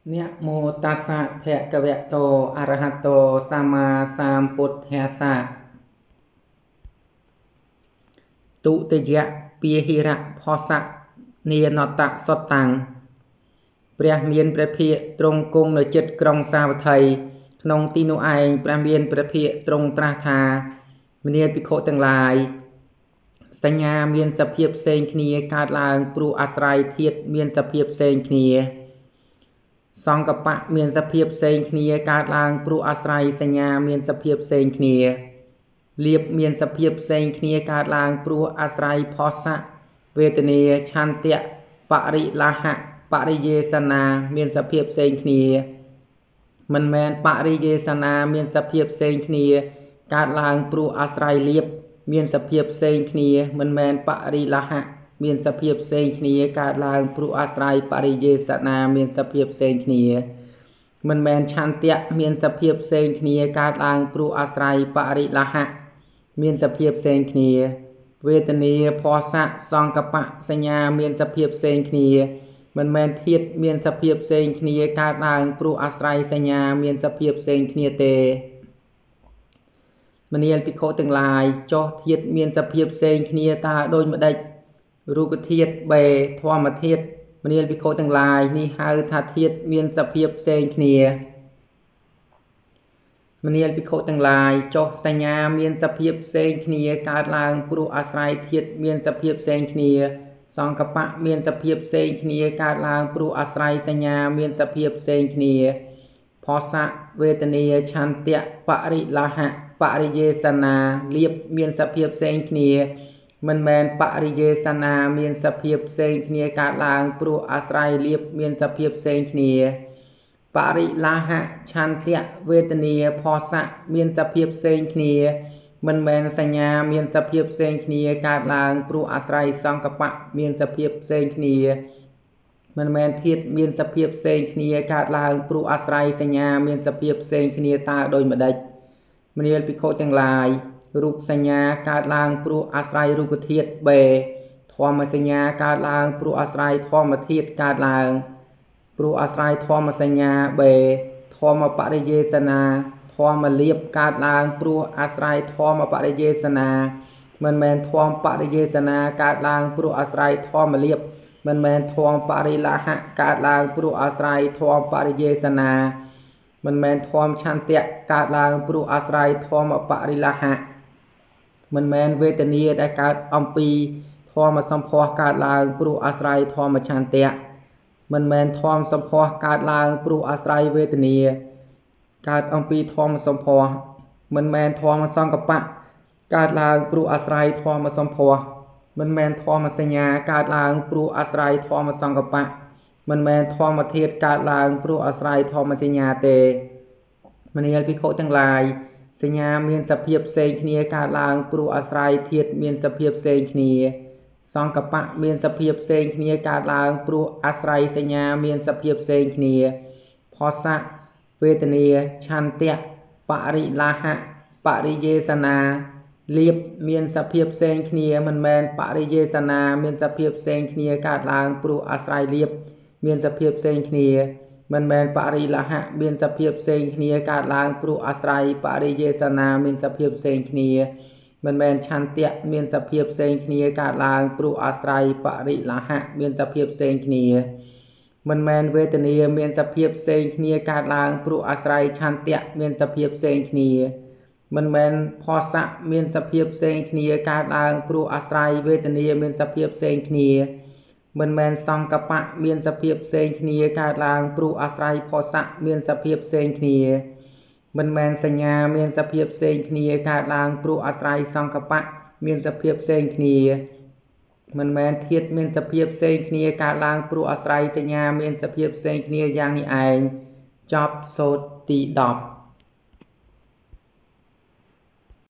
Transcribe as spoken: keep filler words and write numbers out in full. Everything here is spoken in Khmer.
นะโมตัสสะภะคะวะโตอะระหะโตสัมมาสัมพุทธัสสะទុតិយៈពាหิរៈផស្សៈនានតសត្តាំងព្រះមានព្រះភិក្ខទ្រង់គង់នៅចិត្តក្រុងសាវត្ថីក្នុងទីនោះឯងព្រះមានព្រះភិក្ខទ្រង់ត្រាស់ថាមនាលភិក្ខុទាំងឡាយសញ្ញាមានសភាពផ្សេងគ្នាកើតឡើងព្រោះអាស្រ័យធាតុមានសភាពផ្សេងគ្នាសង្កបៈមានសភាពផ្សេងគ្នាកើតឡើងព្រោះអាស្រ័យសញ្ញាមានសភាពផ្សេងគ្នាលៀបមានសភាពផ្សេងគ្នាកើតឡើងព្រោះអាស្រ័យផស្សៈវេទនាឆន្ទៈបរិលាហៈបរិយេសនាមានសភាពផ្សេងគ្នាមិនមែនបរិយេសនាមានសភាពផ្សេងគ្នាកើតឡើងព្រោះអាស្រ័យលៀបមានសភាពផ្សេងគ្នាមិនមែនបរិលាហៈមានសភាពផ្សេងគ្នាកើតឡើងព្រោះអាស្រ័យបរិយេសនាមានសភាពផ្សេងគ្នាមិនមែនឆន្ទៈមានសភាពផ្សេងគ្នាកើតឡើងព្រោះអាស្រ័យបរិលាហៈមានសភាពផ្សេងគ្នាវេទនាផស្សៈសង្កបៈសញ្ញាមានសភាពផ្សេងគ្នាមិនមែនធាតុមានសភាពផ្សេងគ្នាកើតឡើងព្រោះអាស្រ័យសញ្ញាមានសភាពផ្សេងគ្នាទេមនាលភិក្ខុទាំងឡាយចុះធាតុមានសភាពផ្សេងគ្នាតើដូចម្ដេចរូបធាតុបេធម្មធាតុមនាលភិក្ខុទាំងឡាយនេះហៅថាធាតុមានសភាពផ្សេងគ្នាមនាលភិក្ខុទាំងឡាយចុះសញ្ញាមានសភាពផ្សេងគ្នាកើតឡើងព្រោះអាស្រ័យធាតុមានសភាពផ្សេងគ្នាសង្កបៈមានសភាពផ្សេងគ្នាកើតឡើងព្រោះអាស្រ័យសញ្ញាមានសភាពផ្សេងគ្នាផស្សៈវេទនាឆន្ទៈបរិលាហៈបរិយេសនាលៀបមានសភាពផ្សេងគ្នាមិនមែនបរិយេសនាមានសភាពផ្សេងគ្នាកើតឡើងព្រោះអាស្រ័យលៀបមានសភាពផ្សេងគ្នាបរិលាហៈឆន្ទៈវេទនាផស្សៈមានសភាពផ្សេងគ្នាមិនមែនសញ្ញាមានសភាពផ្សេងគ្នាកើតឡើងព្រោះអាស្រ័យសង្កបៈមានសភាពផ្សេងគ្នាមិនមែនធាតុមានសភាពផ្សេងគ្នាកើតឡើងព្រោះអាស្រ័យសញ្ញាមានសភាពផ្សេងគ្នាតើដូចម្ដេចមនាលភិក្ខុទាំងឡាយរូបសញ្ញាកើតឡើងព្រោះអាស្រ័យរូបធាតុបេធម្មសញ្ញាកើតឡើងព្រោះអាស្រ័យធម្មធាតុកើតឡើងព្រោះអាស្រ័យធម្មសញ្ញាបេធម្មបរិយេសនាធម្មលៀបកើតឡើងព្រោះអាស្រ័យធម្មបរិយេសនាមិនមែនធម្មបរិយេសនាកើតឡើងព្រោះអាស្រ័យធម្មលៀបមិនមែនធម្មបរិលាហៈកើតឡើងព្រោះអាស្រ័យធម្មបរិយេសនាមិនមែនធម្មឆន្ទៈកើតឡើងព្រោះអាស្រ័យធម្មបរិលាហៈមិនមែនវេទនាដែលកើតអំពីធម្មសម្ផស្សកើតឡើងព្រោះអាស្រ័យធម្មឆន្ទៈមិនមែនធម្មសម្ផស្សកើតឡើងព្រោះអាស្រ័យវេទនាកើតអំពីធម្មសម្ផស្សមិនមែនធម្មសង្កបៈកើតឡើងព្រោះអាស្រ័យធម្មសម្ផស្សមិនមែនធម្មសញ្ញាកើតឡើងព្រោះអាស្រ័យធម្មសង្កបៈមិនមែនធម្មធាតុកើតឡើងព្រោះអាស្រ័យធម្មសញ្ញាទេមនាលភិក្ខុទាំងឡាយសញ្ញាមានសភាពផ្សេងគ្នាកើតឡើងព្រោះអាស្រ័យធាតុមានសភាពផ្សេងគ្នាសង្កបៈមានសភាពផ្សេងគ្នាកើតឡើងព្រោះអាស្រ័យសញ្ញាមានសភាពផ្សេងគ្នាផស្សៈវេទនាឆន្ទៈបរិលាហៈបរិយេសនាលៀបមានសភាពផ្សេងគ្នាមិនមែនបរិយេសនាមានសភាពផ្សេងគ្នាកើតឡើងព្រោះអាស្រ័យលៀបមានសភាពផ្សេងគ្នាមិនមែនបរិលាហៈមានសភាពផ្សេងគ្នាកើតឡើងព្រោះអាស្រ័យបរិយេសនាមានសភាពផ្សេងគ្នាមិនមែនឆន្ទៈមានសភាពផ្សេងគ្នាកើតឡើងព្រោះអាស្រ័យបរិលាហៈមានសភាពផ្សេងគ្នាមិនមែនវេទនាមានសភាពផ្សេងគ្នាកើតឡើងព្រោះអាស្រ័យឆន្ទៈមានសភាពផ្សេងគ្នាមិនមែនផស្សៈមានសភាពផ្សេងគ្នាកើតឡើងព្រោះអាស្រ័យវេទនាមានសភាពផ្សេងគ្នាមិនមែនសង្កបៈមានសភាពផ្សេងគ្នាកើតឡើងព្រោះអាស្រ័យផស្សៈមានសភាពផ្សេងគ្នាមិនមែនសញ្ញាមានសភាពផ្សេងគ្នាកើតឡើងព្រោះអាស្រ័យសង្កបៈមានសភាពផ្សេងគ្នាមិនមែនធាតុមានសភាពផ្សេងគ្នាកើតឡើងព្រោះអាស្រ័យសញ្ញាមានសភាពផ្សេងគ្នាយ៉ាងនេះឯងចប់សូត្រទីដប់